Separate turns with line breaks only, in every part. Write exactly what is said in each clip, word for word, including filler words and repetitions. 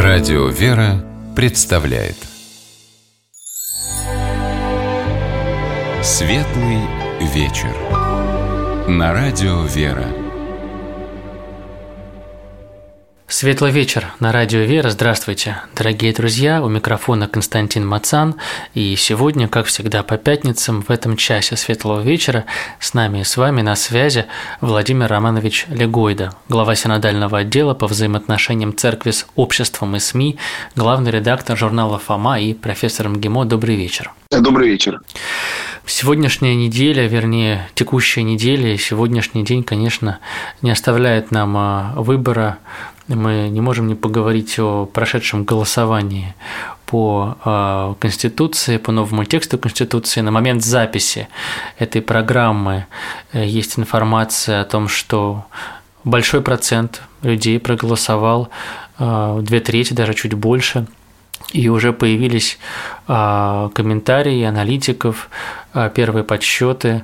Радио «Вера» представляет Светлый вечер на Радио «Вера».
Светлый вечер на Радио «Вера». Здравствуйте, дорогие друзья. У микрофона Константин Мацан. И сегодня, как всегда, по пятницам в этом часе Светлого вечера с нами и с вами на связи Владимир Романович Легойда, глава синодального отдела по взаимоотношениям церкви с обществом и СМИ, главный редактор журнала «Фома» и профессор МГИМО. Добрый вечер.
Добрый вечер.
Сегодняшняя неделя, вернее, текущая неделя, сегодняшний день, конечно, не оставляет нам выбора. Мы не можем не поговорить о прошедшем голосовании по Конституции, по новому тексту Конституции. На момент записи этой программы есть информация о том, что большой процент людей проголосовал, две трети, даже чуть больше. И уже появились комментарии аналитиков, первые подсчеты,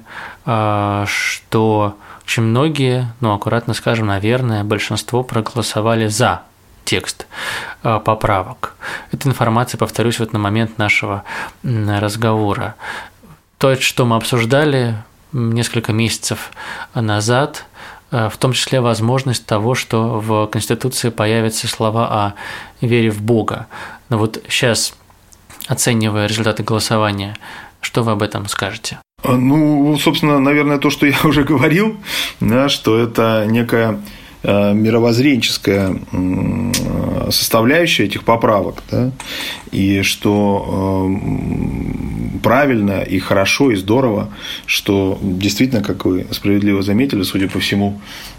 что очень многие, ну, аккуратно скажем, наверное, большинство проголосовали за текст поправок. Эта информация, повторюсь, вот на момент нашего разговора. То, что мы обсуждали несколько месяцев назад, в том числе возможность того, что в Конституции появятся слова о вере в Бога. Но вот сейчас, оценивая результаты голосования, что вы об этом скажете?
Ну, собственно, наверное, то, что я уже говорил, да, что это некая э, мировоззренческая э, составляющая этих поправок, да, и что э, правильно и хорошо и здорово, что действительно, как вы справедливо заметили, судя по всему,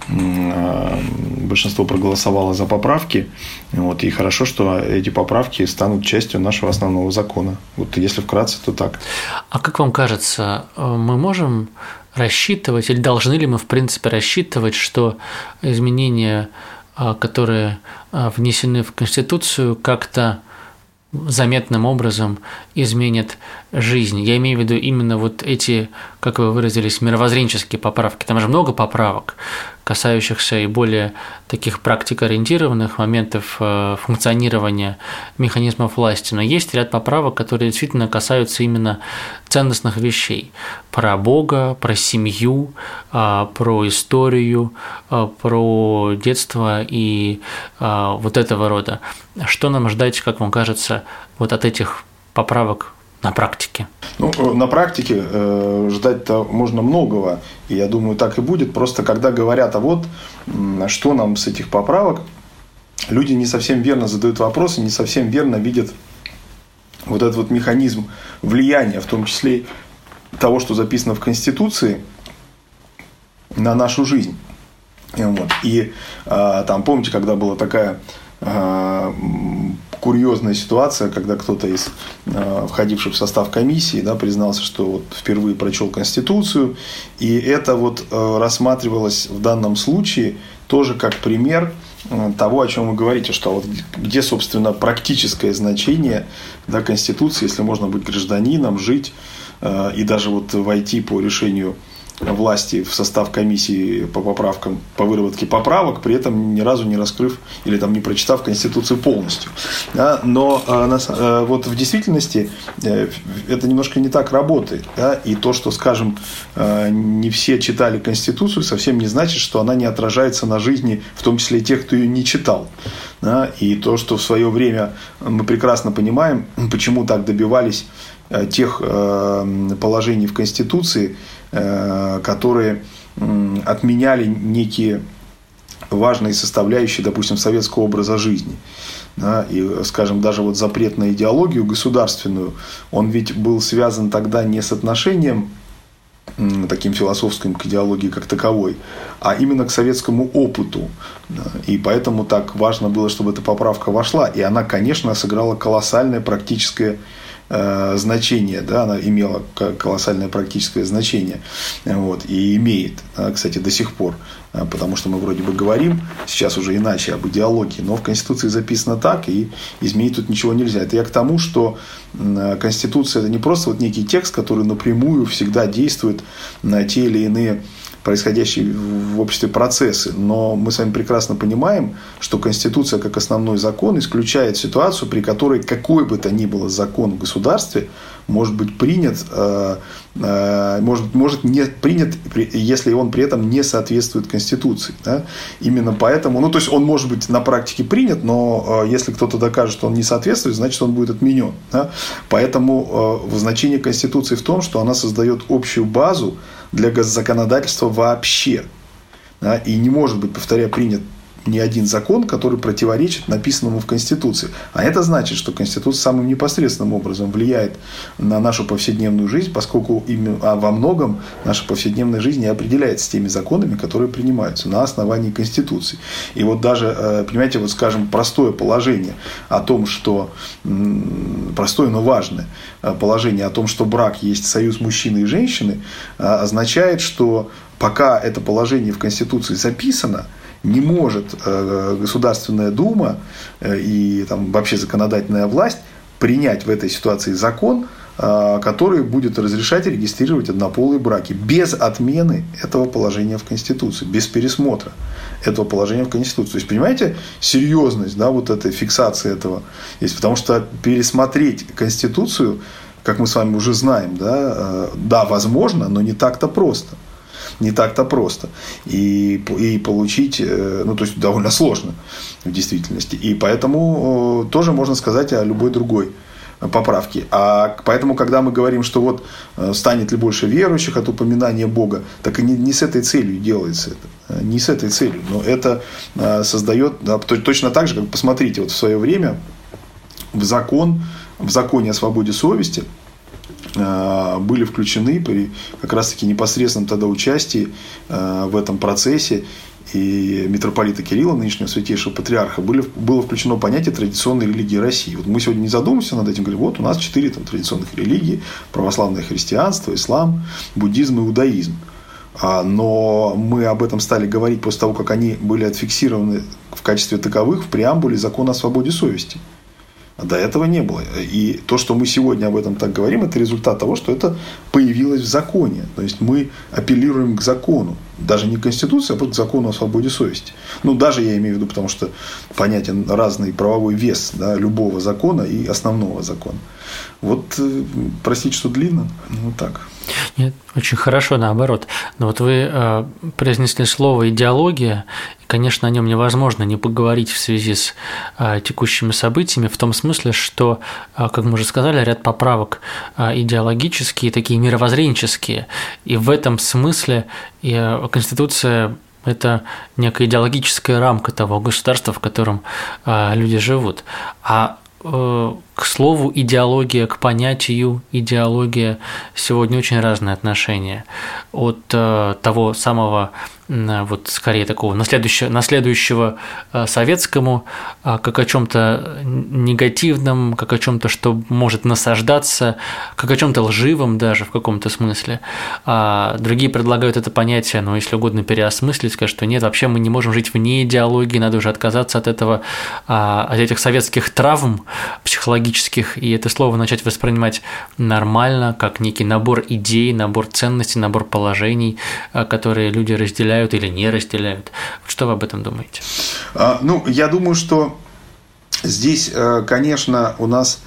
э, большинство проголосовало за поправки, вот, и хорошо, что эти поправки станут частью нашего основного закона. Вот если вкратце, то так.
А как вам кажется, мы можем рассчитывать, или должны ли мы, в принципе, рассчитывать, что изменения, которые внесены в Конституцию, как-то заметным образом изменят жизнь? Я имею в виду именно вот эти, как вы выразились, мировоззренческие поправки. Там же много поправок, касающихся и более таких практикоориентированных моментов функционирования механизмов власти. Но есть ряд поправок, которые действительно касаются именно ценностных вещей. Про Бога, про семью, про историю, про детство и вот этого рода. Что нам ждать, как вам кажется, вот от этих поправок на практике?
Ну, на практике э, ждать-то можно многого, и я думаю, так и будет. Просто когда говорят, а вот что нам с этих поправок, люди не совсем верно задают вопросы, не совсем верно видят вот этот вот механизм влияния, в том числе того, что записано в Конституции, на нашу жизнь. Вот. И э, там, помните, когда была такая э, курьезная ситуация, когда кто-то из э, входивших в состав комиссии, да, признался, что вот впервые прочел Конституцию, и это вот э, рассматривалось в данном случае тоже как пример э, того, о чем вы говорите, что вот где, собственно, практическое значение, да, Конституции, если можно быть гражданином, жить э, и даже вот войти по решению власти в состав комиссии по поправкам, по выработке поправок, при этом ни разу не раскрыв или там не прочитав Конституцию полностью. Да? Но э, вот в действительности э, это немножко не так работает. Да? И то, что, скажем, э, не все читали Конституцию, совсем не значит, что она не отражается на жизни, в том числе и тех, кто ее не читал. Да? И то, что в свое время мы прекрасно понимаем, почему так добивались э, тех э, положений в Конституции, которые отменяли некие важные составляющие, допустим, советского образа жизни. Да, и, скажем, даже вот запрет на идеологию государственную, он ведь был связан тогда не с отношением таким философским к идеологии как таковой, а именно к советскому опыту. И поэтому так важно было, чтобы эта поправка вошла. И она, конечно, сыграла колоссальное практическое значение, да, она имела колоссальное практическое значение, вот, и имеет, да, кстати, до сих пор, потому что мы вроде бы говорим сейчас уже иначе об идеологии, но в Конституции записано так, и изменить тут ничего нельзя. Это я к тому, что Конституция – это не просто вот некий текст, который напрямую всегда действует на те или иные происходящие в обществе процессы. Но мы с вами прекрасно понимаем, что Конституция как основной закон исключает ситуацию, при которой какой бы то ни было закон в государстве может быть принят, может, может не принят, если он при этом не соответствует Конституции. Да? Именно поэтому, ну, то есть он может быть на практике принят, но если кто-то докажет, что он не соответствует, значит, он будет отменен. Да? Поэтому значение Конституции в том, что она создает общую базу для законодательства вообще. Да? И не может быть, повторяю, принят ни один закон, который противоречит написанному в Конституции. А это значит, что Конституция самым непосредственным образом влияет на нашу повседневную жизнь, поскольку именно, а во многом наша повседневная жизнь и определяется теми законами, которые принимаются на основании Конституции. И вот даже, понимаете, вот скажем, простое положение о том, что простое, но важное положение о том, что брак есть союз мужчины и женщины, означает, что пока это положение в Конституции записано, не может Государственная Дума и там, вообще законодательная власть принять в этой ситуации закон, который будет разрешать регистрировать однополые браки без отмены этого положения в Конституции, без пересмотра этого положения в Конституции. То есть, понимаете, серьезность, да, вот этой фиксации этого есть. Потому что пересмотреть Конституцию, как мы с вами уже знаем, да, да, возможно, но не так-то просто. Не так-то просто. И, и получить, ну, то есть, довольно сложно в действительности. И поэтому тоже можно сказать о любой другой поправке. А поэтому, когда мы говорим, что вот станет ли больше верующих от упоминания Бога, так и не, не с этой целью делается это. Не с этой целью. Но это создает, да, точно так же, как, посмотрите, вот в свое время в закон, в законе о свободе совести были включены при как раз-таки непосредственном тогда участии в этом процессе и митрополита Кирилла, нынешнего святейшего патриарха, были, было включено понятие традиционной религии России. Вот мы сегодня не задумываемся над этим, говорим, вот у нас четыре там, традиционных религии: православное христианство, ислам, буддизм и иудаизм. Но мы об этом стали говорить после того, как они были отфиксированы в качестве таковых в преамбуле закона о свободе совести. До этого не было. И то, что мы сегодня об этом так говорим, это результат того, что это появилось в законе. То есть мы апеллируем к закону. Даже не к Конституции, а просто к закону о свободе совести. Ну, даже я имею в виду, потому что понятен разный правовой вес, да, любого закона и основного закона. Вот, простите, что длинно, вот так.
Нет, очень хорошо, наоборот. Но вот вы э, произнесли слово «идеология», и, конечно, о нем невозможно не поговорить в связи с э, текущими событиями, в том смысле, что, э, как мы уже сказали, ряд поправок э, идеологические, такие мировоззренческие, и в этом смысле э, Конституция – это некая идеологическая рамка того государства, в котором э, люди живут. А к слову идеология, к понятию идеология сегодня очень разные отношения. От того самого, вот скорее такого наследующего, наследующего советскому, как о чем-то негативном, как о чем-то, что может насаждаться, как о чем-то лживом даже в каком-то смысле. А другие предлагают это понятие, ну, если угодно, переосмыслить, сказать, что нет, вообще мы не можем жить вне идеологии, надо уже отказаться от этого, от этих советских травм психологических, и это слово начать воспринимать нормально, как некий набор идей, набор ценностей, набор положений, которые люди разделяют или не разделяют. Что вы об этом думаете?
Ну, я думаю, что здесь, конечно, у нас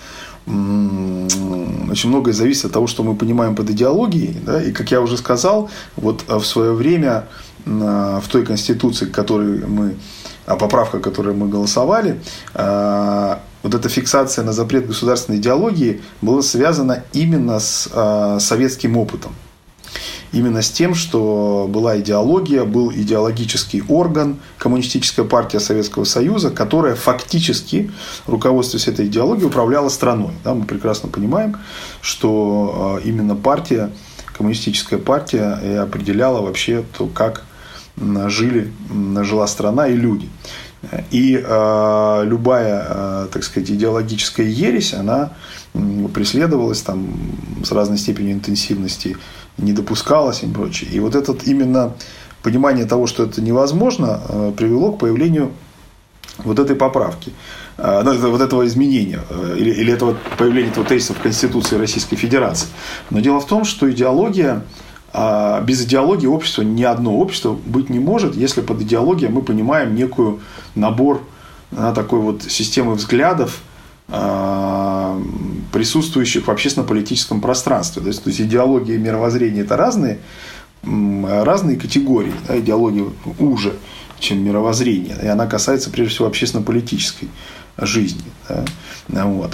очень многое зависит от того, что мы понимаем под идеологией. Да? И, как я уже сказал, вот в свое время в той Конституции, которой мы, о поправках, которые мы голосовали, вот эта фиксация на запрет государственной идеологии была связана именно с э, советским опытом. Именно с тем, что была идеология, был идеологический орган, Коммунистическая партия Советского Союза, которая фактически, руководствуясь этой идеологией, управляла страной. Да, мы прекрасно понимаем, что э, именно партия, Коммунистическая партия, и определяла вообще то, как жили, жила страна и люди. И э, любая, э, так сказать, идеологическая ересь, она преследовалась там, с разной степенью интенсивности, не допускалась и прочее. И вот это именно понимание того, что это невозможно, э, привело к появлению вот этой поправки, э, вот этого изменения, э, или, или этого появления этого тезиса в Конституции Российской Федерации. Но дело в том, что идеология а без идеологии общества ни одно общество быть не может, если под идеологией мы понимаем некую набор да, такой вот системы взглядов, присутствующих в общественно-политическом пространстве. То есть, то есть идеология и мировоззрение – это разные, разные категории. Да, идеология уже, чем мировоззрение. И она касается, прежде всего, общественно-политической жизни. Да, вот.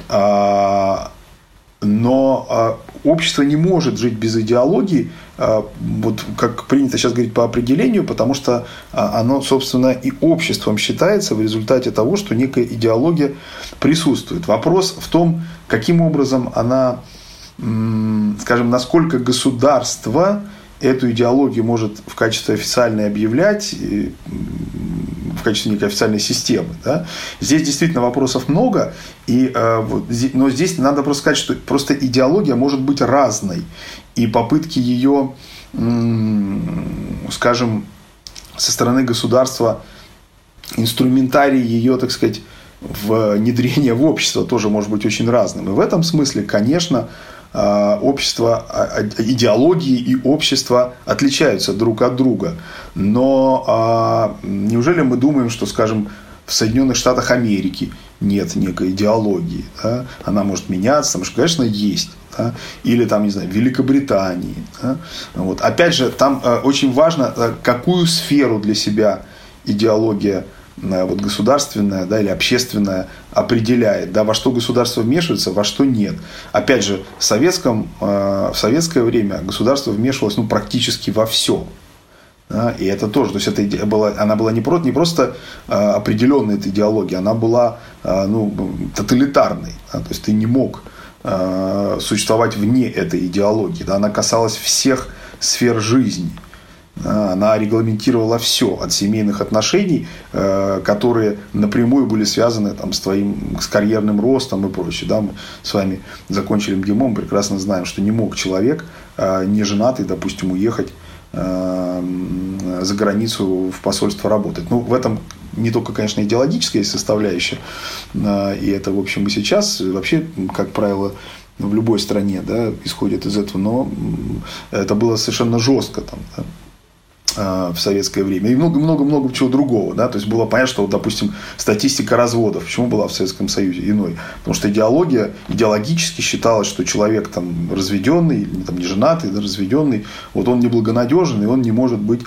Но общество не может жить без идеологии, вот как принято сейчас говорить по определению, потому что оно, собственно, и обществом считается в результате того, что некая идеология присутствует. Вопрос в том, каким образом она, скажем, насколько государство эту идеологию может в качестве официальной объявлять, в качестве некой официальной системы. Да? Здесь действительно вопросов много, и, но здесь надо просто сказать, что просто идеология может быть разной. И попытки ее, скажем, со стороны государства, инструментарий ее, так сказать, внедрения в общество тоже может быть очень разным. И в этом смысле, конечно, общество, идеологии и общество отличаются друг от друга. Но неужели мы думаем, что, скажем, в Соединенных Штатах Америки нет некой идеологии? Да? Она может меняться, потому что, конечно, есть. Да? Или там, не знаю, в Великобритании. Да? Вот. Опять же, там очень важно, какую сферу для себя идеология вот, государственная, да, или общественная определяет, да, во что государство вмешивается, во что нет. Опять же, в, советском, в советское время государство вмешивалось ну, практически во все. Да, и это тоже, то есть это была, она была не просто, не просто определенная эта идеология, она была ну, тоталитарной. Да, то есть ты не мог существовать вне этой идеологии. Да, она касалась всех сфер жизни. Она регламентировала все от семейных отношений, которые напрямую были связаны там, с твоим с карьерным ростом и прочее. Да, мы с вами закончили МГИМО, мы прекрасно знаем, что не мог человек, не женатый, допустим, уехать за границу в посольство работать. Ну, в этом не только, конечно, идеологическая есть составляющая, и это, в общем, и сейчас вообще, как правило, в любой стране да, исходит из этого, но это было совершенно жестко там, да, в советское время. И много-много-много чего другого. Да? То есть было понятно, что, допустим, статистика разводов. Почему была в Советском Союзе иной? Потому что идеология, идеологически считалось, что человек там, разведенный, или там, не женатый, да, разведенный, вот он неблагонадежен, и он не может быть,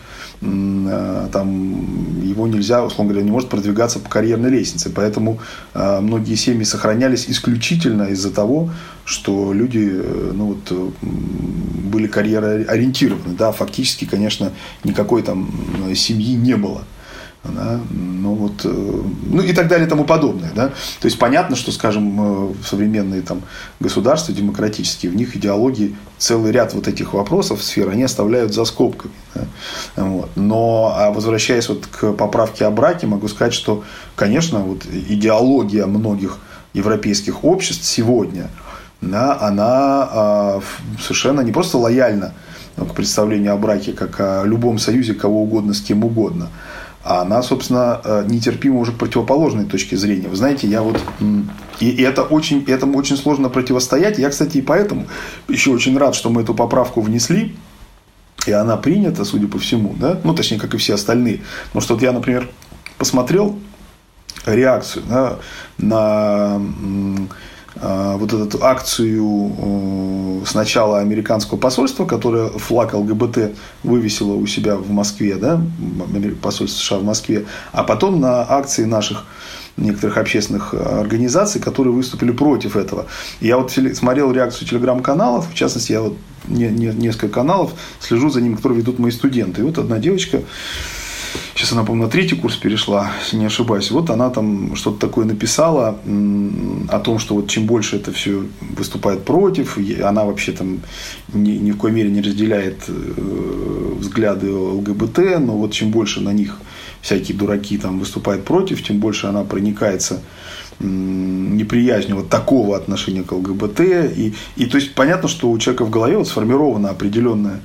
там, его нельзя, условно говоря, не может продвигаться по карьерной лестнице. Поэтому многие семьи сохранялись исключительно из-за того, что люди ну, вот, были карьероориентированы. Да? Фактически, конечно, никакой там семьи не было. Да? Ну, вот, ну и так далее и тому подобное. Да? То есть понятно, что, скажем, современные там, государства демократические, в них идеологии целый ряд вот этих вопросов, сфер, они оставляют за скобками. Да? Вот. Но а возвращаясь вот к поправке о браке, могу сказать, что, конечно, вот идеология многих европейских обществ сегодня, да, она а, совершенно не просто лояльна к представлению о браке, как о любом союзе кого угодно с кем угодно, а она, собственно, нетерпима уже к противоположной точке зрения. Вы знаете, я вот и это очень, этому очень сложно противостоять. Я, кстати, и поэтому еще очень рад, что мы эту поправку внесли, и она принята, судя по всему, да, ну точнее, как и все остальные. Потому что вот я, например, посмотрел реакцию да, на вот эту акцию сначала американского посольства, которое флаг ЛГБТ вывесило у себя в Москве, да, посольство США в Москве, а потом на акции наших некоторых общественных организаций, которые выступили против этого. Я вот смотрел реакцию телеграм-каналов, в частности, я вот несколько каналов слежу за ними, которые ведут мои студенты. И вот одна девочка, сейчас она, по-моему, на третий курс перешла, если не ошибаюсь. Вот она там что-то такое написала о том, что вот чем больше это все выступает против, она вообще там ни, ни в коей мере не разделяет взгляды ЛГБТ, но вот чем больше на них всякие дураки там выступают против, тем больше она проникается неприязнью вот такого отношения к ЛГБТ. И, и то есть понятно, что у человека в голове вот сформирована определенная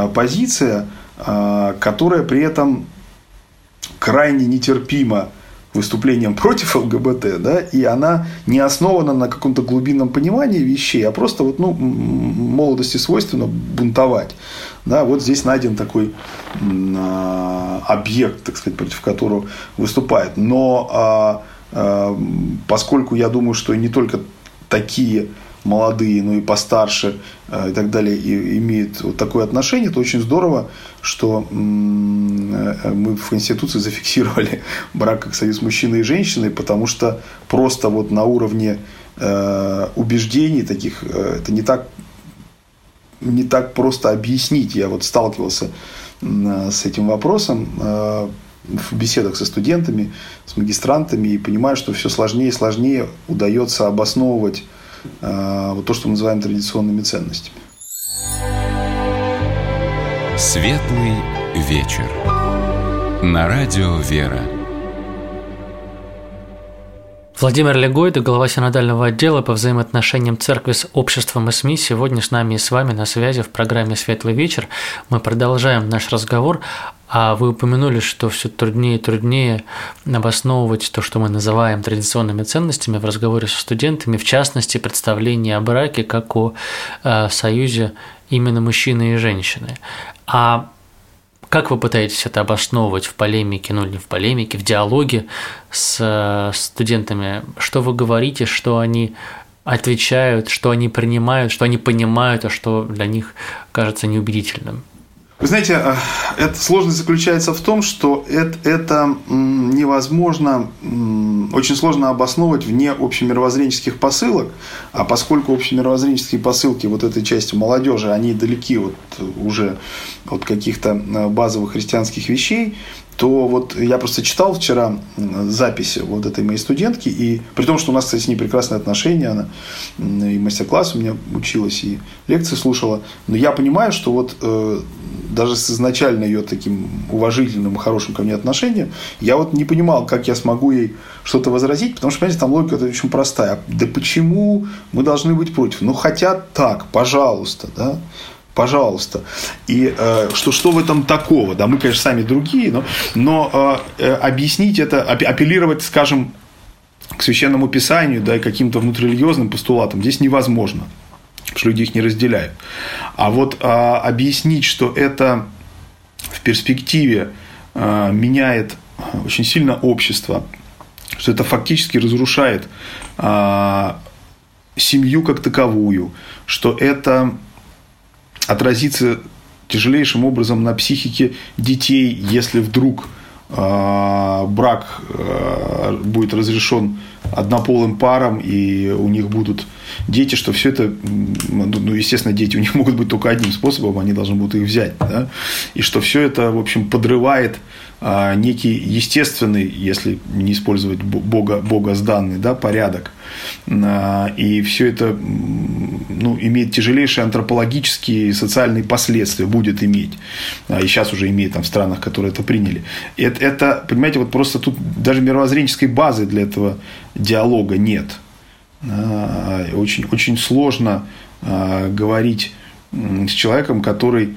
позиция, которая при этом крайне нетерпима выступлением против ЛГБТ, да, и она не основана на каком-то глубинном понимании вещей, а просто вот, ну, молодости свойственно бунтовать. Да, вот здесь найден такой э, объект, так сказать, против которого выступает. Но э, э, поскольку я думаю, что не только такие молодые, но и постарше э, и так далее и, имеют вот такое отношение, то очень здорово, что э, мы в Конституции зафиксировали брак как союз мужчины и женщины, потому что просто вот на уровне э, убеждений таких э, это не так не так просто объяснить. Я вот сталкивался с этим вопросом в беседах со студентами, с магистрантами, и понимаю, что все сложнее и сложнее удается обосновывать вот то, что мы называем традиционными ценностями.
Светлый вечер. На радио «Вера».
Владимир Легойда, глава синодального отдела по взаимоотношениям церкви с обществом и СМИ, сегодня с нами и с вами на связи в программе «Светлый вечер». Мы продолжаем наш разговор, а вы упомянули, что все труднее и труднее обосновывать то, что мы называем традиционными ценностями в разговоре со студентами, в частности, представление о браке как о э, союзе именно мужчины и женщины. А как вы пытаетесь это обосновывать в полемике, ну не в полемике, в диалоге с студентами? Что вы говорите, что они отвечают, что они принимают, что они понимают, а что для них кажется неубедительным?
Вы знаете, эта сложность заключается в том, что это, это невозможно, очень сложно обосновывать вне общемировоззренческих посылок, а поскольку общемировоззренческие посылки вот этой части молодежи, они далеки вот уже от каких-то базовых христианских вещей, то вот я просто читал вчера запись вот этой моей студентки, и при том, что у нас, кстати, с ней прекрасные отношения, она и мастер-класс у меня училась, и лекции слушала, но я понимаю, что вот э, даже с изначально ее таким уважительным и хорошим ко мне отношением, я вот не понимал, как я смогу ей что-то возразить, потому что, понимаете, там логика очень простая. Да почему мы должны быть против? Ну, хотят так, пожалуйста, да. Пожалуйста. И э, что, что в этом такого? Да, мы, конечно, сами другие, но, но э, объяснить это, апеллировать, скажем, к священному писанию, да, и каким-то внутрирелигиозным постулатам здесь невозможно, потому что люди их не разделяют. А вот э, объяснить, что это в перспективе э, меняет очень сильно общество, что это фактически разрушает э, семью как таковую, что это отразится тяжелейшим образом на психике детей, если вдруг э, брак э, будет разрешен однополым парам, и у них будут дети, что все это, ну, естественно, дети у них могут быть только одним способом, они должны будут их взять, да? И что все это, в общем, подрывает э, некий естественный, если не использовать бога, богозданный, да, порядок. И все это, ну, имеет тяжелейшие антропологические и социальные последствия, будет иметь. И сейчас уже имеет там в странах, которые это приняли. Это, это, понимаете, вот просто тут даже мировоззренческой базы для этого диалога нет. Очень, очень сложно говорить с человеком, который,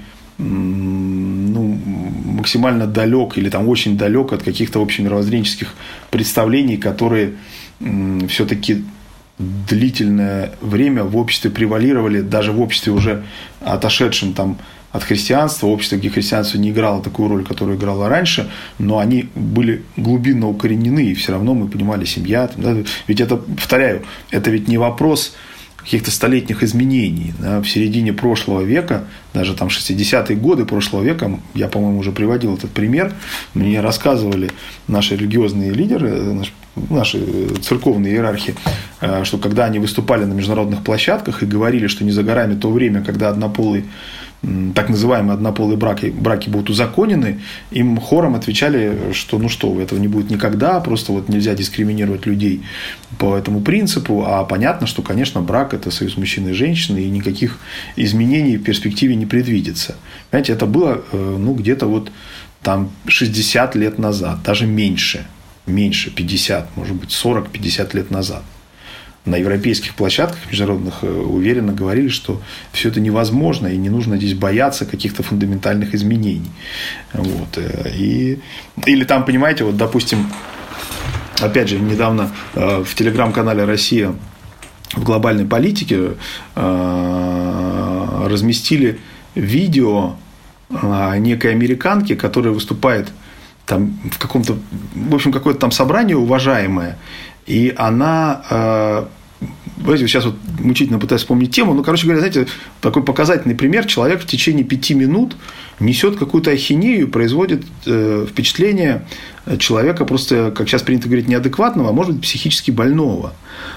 ну, максимально далек или там очень далек от каких-то общемировоззренческих представлений, которые все-таки длительное время в обществе превалировали, даже в обществе уже отошедшем там от христианства, общество, где христианство не играло такую роль, которую играло раньше, но они были глубинно укоренены, и все равно мы понимали, семья. Там, да, ведь это, повторяю, это ведь не вопрос каких-то столетних изменений. Да, в середине прошлого века, даже там шестидесятые годы прошлого века, я, по-моему, уже приводил этот пример, мне рассказывали наши религиозные лидеры, наши, наши церковные иерархи, что когда они выступали на международных площадках и говорили, что не за горами то время, когда однополый, так называемые однополые браки, браки будут узаконены, им хором отвечали, что ну что, этого не будет никогда, просто вот нельзя дискриминировать людей по этому принципу, а понятно, что, конечно, брак – это союз мужчины и женщины, и никаких изменений в перспективе не предвидится. Понимаете, это было, ну, где-то вот там шестьдесят лет назад, даже меньше, меньше, пятьдесят, может быть, сорок-пятьдесят лет назад. На европейских площадках международных уверенно говорили, что все это невозможно, и не нужно здесь бояться каких-то фундаментальных изменений. Вот. И, или там, понимаете, вот, допустим, опять же, недавно в телеграм-канале «Россия в глобальной политике» разместили видео некой американки, которая выступает там в каком-то, в общем, какое-то там собрание уважаемое, и она, знаете, сейчас вот мучительно пытаюсь вспомнить тему, ну, короче говоря, знаете, такой показательный пример: человек в течение пяти минут несет какую-то ахинею, производит впечатление человека просто, как сейчас принято говорить, неадекватного, а может быть, психически больного.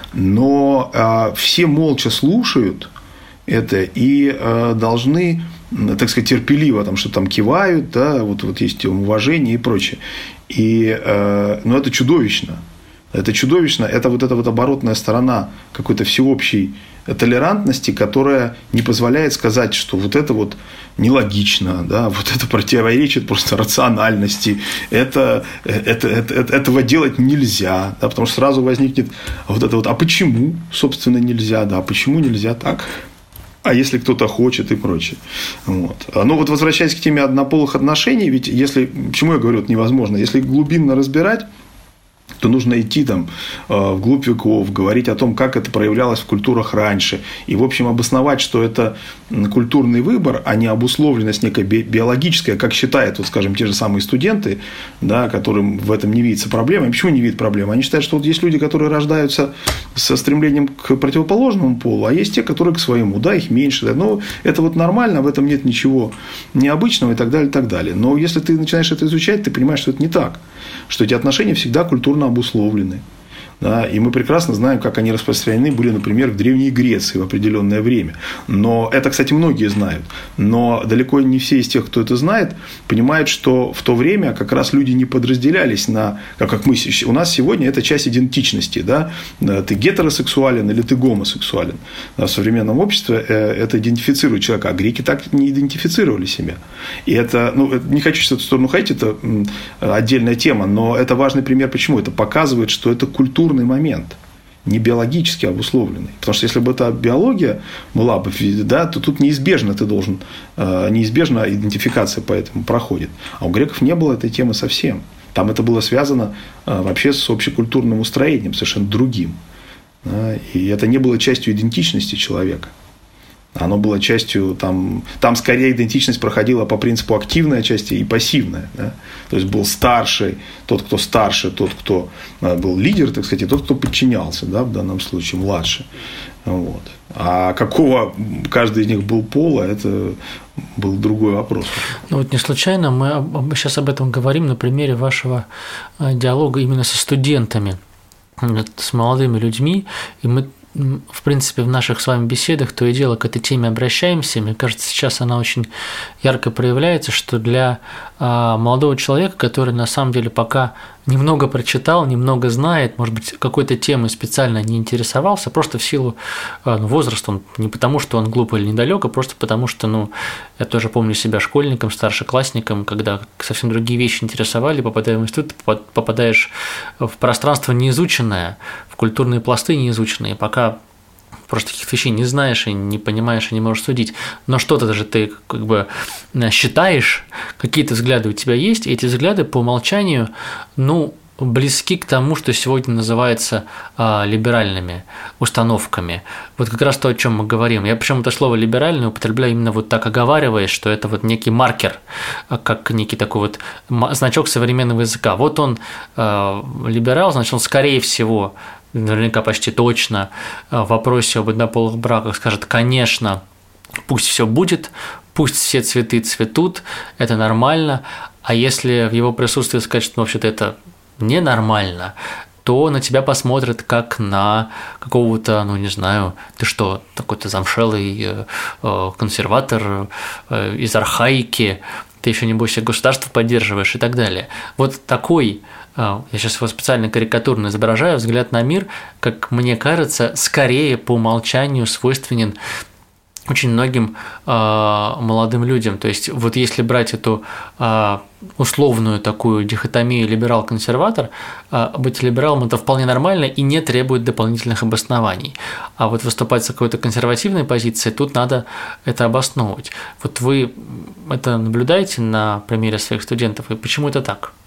Но все молча слушают это и должны, так сказать, терпеливо там что-то там кивают, да, вот, вот есть уважение и прочее. И, ну, это чудовищно. Это чудовищно. Это вот эта вот оборотная сторона какой-то всеобщей толерантности, которая не позволяет сказать, что вот это вот нелогично, да, вот это противоречит просто рациональности, это, это, это, этого делать нельзя, да, потому что сразу возникнет вот это вот, а почему, собственно, нельзя, да, почему нельзя так? А если кто-то хочет и прочее. Вот. Но вот возвращаясь к теме однополых отношений, ведь если, почему я говорю, это невозможно, если глубинно разбирать, то нужно идти там вглубь веков, говорить о том, как это проявлялось в культурах раньше. И, в общем, обосновать, что это культурный выбор, а не обусловленность некая биологическая, как считают, вот, скажем, те же самые студенты, да, которым в этом не видится проблемы. Почему не видят проблемы? Они считают, что вот есть люди, которые рождаются со стремлением к противоположному полу, а есть те, которые к своему. Да, их меньше. Да, но это вот нормально, в этом нет ничего необычного и так далее, и так далее. Но если ты начинаешь это изучать, ты понимаешь, что это не так. Что эти отношения всегда культурно обусловлены. Да, и мы прекрасно знаем, как они распространены были, например, в Древней Греции в определенное время. Но это, кстати, многие знают. Но далеко не все из тех, кто это знает, понимают, что в то время как раз люди не подразделялись на, как, как мы, у нас сегодня это часть идентичности. Да? Ты гетеросексуален или ты гомосексуален. В современном обществе это идентифицирует человека, а греки так не идентифицировали себя. И это, ну, не хочу сейчас в эту сторону ходить, это отдельная тема, но это важный пример. Почему? Это показывает, что это культура момент, не биологически обусловленный. Потому что если бы это биология была бы, да, то тут неизбежно ты должен, неизбежно идентификация по этому проходит. А у греков не было этой темы совсем. Там это было связано вообще с общекультурным устроением, совершенно другим. И это не было частью идентичности человека. Оно было частью, там, там скорее идентичность проходила по принципу активная часть и пассивная. Да? То есть был старший, тот, кто старше, тот, кто был лидер, так сказать, и тот, кто подчинялся, да, в данном случае младше. Вот. А какого каждый из них был пола, это был другой вопрос.
Ну вот не случайно мы сейчас об этом говорим на примере вашего диалога именно со студентами, с молодыми людьми, и мы, в принципе, в наших с вами беседах то и дело к этой теме обращаемся. Мне кажется, сейчас она очень ярко проявляется, что для молодого человека, который на самом деле пока немного прочитал, немного знает, может быть, какой-то темой специально не интересовался, просто в силу ну, возраста, он, не потому, что он глупый или недалек, а просто потому, что, ну, я тоже помню себя школьником, старшеклассником, когда совсем другие вещи интересовали, попадая в институт, попадаешь в пространство неизученное, в культурные пласты неизученные, пока просто таких вещей не знаешь и не понимаешь, и не можешь судить. Но что-то же ты как бы считаешь, какие-то взгляды у тебя есть, и эти взгляды по умолчанию, ну, близки к тому, что сегодня называется а, либеральными установками. Вот как раз то, о чем мы говорим. Я причем это слово «либеральный» употребляю именно вот так, оговариваясь, что это вот некий маркер, как некий такой вот значок современного языка. Вот он а, либерал, значит, он, скорее всего, наверняка почти точно в вопросе об однополых браках скажет: конечно, пусть все будет, пусть все цветы цветут, это нормально. А если в его присутствии сказать, что, ну, вообще-то это ненормально, то на тебя посмотрят как на какого-то, ну, не знаю, ты что, такой-то замшелый консерватор из архаики, ты еще, небось, государство поддерживаешь и так далее. Вот такой, я сейчас его специально карикатурно изображаю, взгляд на мир, как мне кажется, скорее по умолчанию свойственен очень многим э, молодым людям. То есть, вот если брать эту э, условную такую дихотомию либерал-консерватор, э, быть либералом – это вполне нормально и не требует дополнительных обоснований. А вот выступать с какой-то консервативной позиции, тут надо это обосновывать. Вот вы это наблюдаете на примере своих студентов, и почему это так?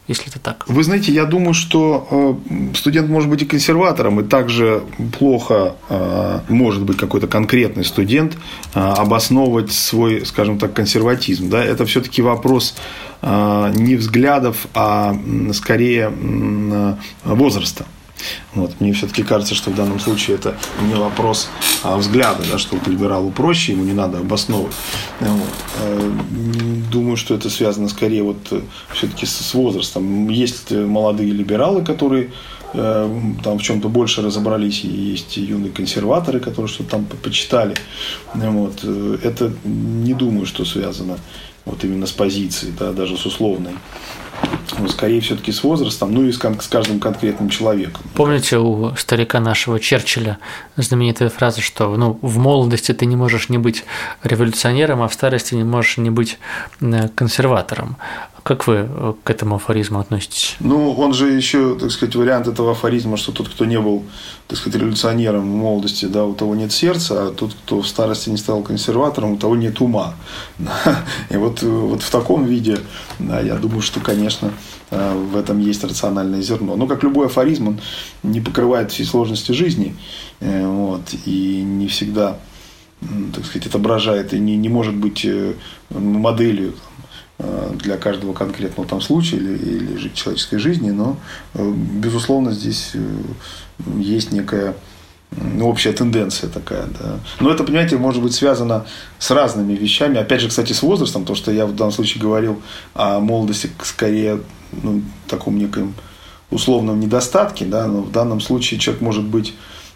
если это так?
Вы знаете, я думаю, что студент может быть и консерватором, и также плохо может быть какой-то конкретный студент обосновывать свой, скажем так, консерватизм. Да? Это все-таки вопрос не взглядов, а скорее возраста. Вот. Мне все-таки кажется, что в данном случае это не вопрос а взгляда, да, что либералу проще, ему не надо обосновывать. Вот. Думаю, что это связано скорее вот все-таки с возрастом. Есть молодые либералы, которые там в чем-то больше разобрались, и есть юные консерваторы, которые что-то там почитали. Вот. Это не думаю, что связано вот именно с позицией, да, даже с условной. Скорее все-таки с возрастом, ну и с, с каждым конкретным человеком.
Помните у старика нашего Черчилля знаменитая фраза, что ну, в молодости ты не можешь не быть революционером, а в старости не можешь не быть консерватором. Как вы к этому афоризму относитесь?
Ну, он же еще, так сказать, вариант этого афоризма, что тот, кто не был, так сказать, революционером в молодости, да, у того нет сердца, а тот, кто в старости не стал консерватором, у того нет ума. И вот, вот в таком виде, да, я думаю, что, конечно, в этом есть рациональное зерно. Но, как любой афоризм, он не покрывает всей сложности жизни, вот, и не всегда, так сказать, отображает, и не, не может быть моделью для каждого конкретного там случая или, или человеческой жизни, но, безусловно, здесь есть некая общая тенденция такая. Да. Но это, понимаете, может быть связано с разными вещами. Опять же, кстати, с возрастом, то, что я в данном случае говорил о молодости скорее ну, таком неком условном недостатке, да, но в данном случае человек может быть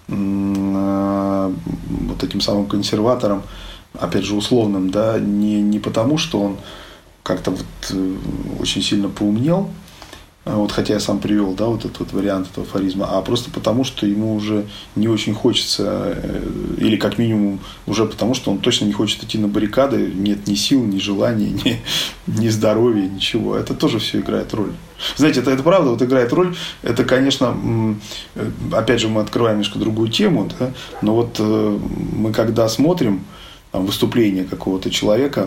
вот этим самым консерватором, опять же, условным, да, не, не потому, что он как-то вот очень сильно поумнел, вот, хотя я сам привел, да, вот этот вот вариант этого афоризма, а просто потому, что ему уже не очень хочется, или как минимум уже потому, что он точно не хочет идти на баррикады, нет ни сил, ни желания, ни, ни здоровья, ничего. Это тоже все играет роль. Знаете, это, это правда, вот играет роль. Это, конечно, опять же, мы открываем немножко другую тему, да, но вот мы когда смотрим там, выступление какого-то человека,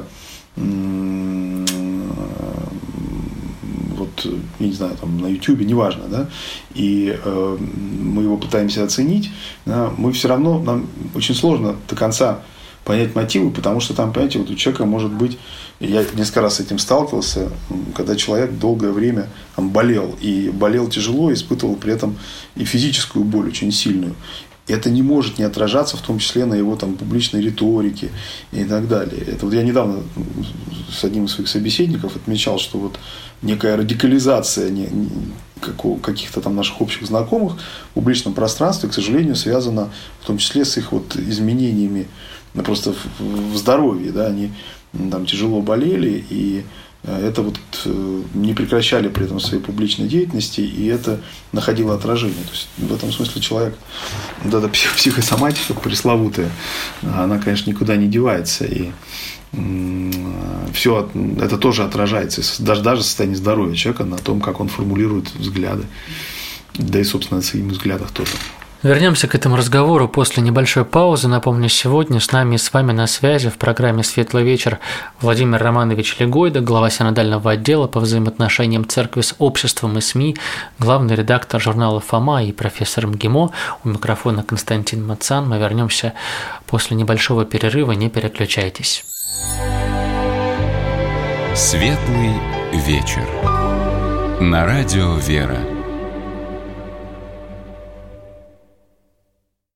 вот, я не знаю, там, на Ютубе, неважно, да, и э, мы его пытаемся оценить, да, мы все равно, нам очень сложно до конца понять мотивы, потому что там, понимаете, вот у человека может быть, я несколько раз с этим сталкивался, когда человек долгое время там, болел, и болел тяжело, испытывал при этом и физическую боль очень сильную. Это не может не отражаться, в том числе на его там, публичной риторике и так далее. Это вот я недавно с одним из своих собеседников отмечал, что вот некая радикализация не, не, каких-то там наших общих знакомых в публичном пространстве, к сожалению, связана в том числе с их вот изменениями ну, просто в, в здоровье. Да? Они там, тяжело болели, и это вот не прекращали при этом своей публичной деятельности, и это находило отражение. То есть, в этом смысле человек, вот эта психосоматика пресловутая, она, конечно, никуда не девается. И все это тоже отражается, даже, даже состояние здоровья человека на том, как он формулирует взгляды. Да и, собственно, на своих взглядах тоже.
Вернемся к этому разговору после небольшой паузы. Напомню, сегодня с нами и с вами на связи в программе «Светлый вечер» Владимир Романович Легойда, глава синодального отдела по взаимоотношениям церкви с обществом и СМИ, главный редактор журнала «Фома» и профессор МГИМО. У микрофона Константин Мацан. Мы вернемся после небольшого перерыва. Не переключайтесь.
«Светлый вечер» на радио «Вера».